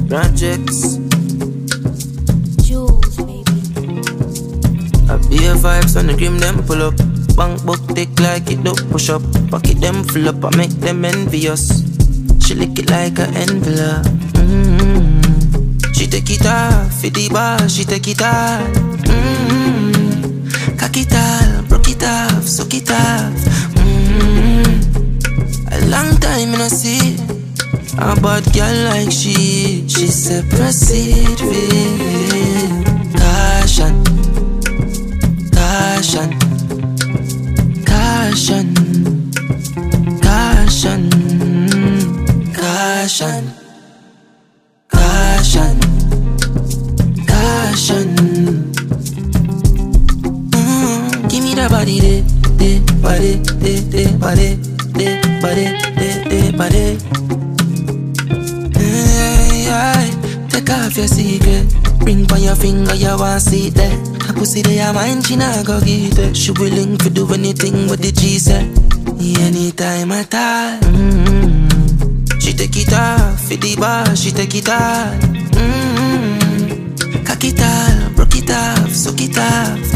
Projects. Jules, baby. I be a vibes on the grim, them pull up. Bank book take like it don't push up. Pocket them full up, I make them envious. She lick it like an envelope. She take it off, for the bar, she take it off. Cock it all, broke it off, suck it off. A long time I no see a bad girl like she. She said proceed with caution, caution, caution, caution, caution, caution, caution. Give me the body, body, body, body, body. Take off your secret. Ring by your finger, you want see that. Her pussy they are mine, she not go get it. She willing to do anything with the G said. Anytime at all. She take it off, for the bar, she take it all. Cock it all, broke it off, suck it off.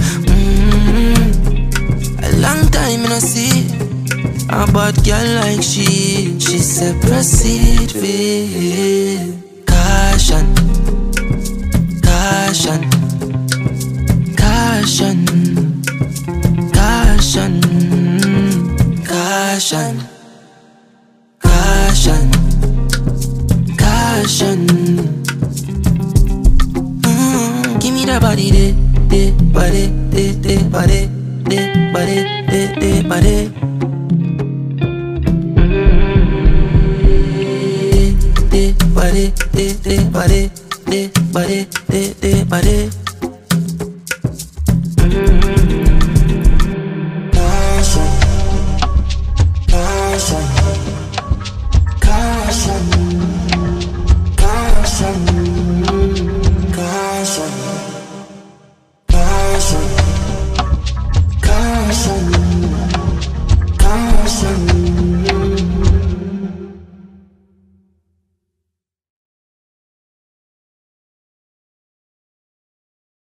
A long time I no see a bad girl like she. She said proceed with caution, caution, caution, caution, caution, caution, caution. Give me the body, body, body, body, body. Body, body, body, body,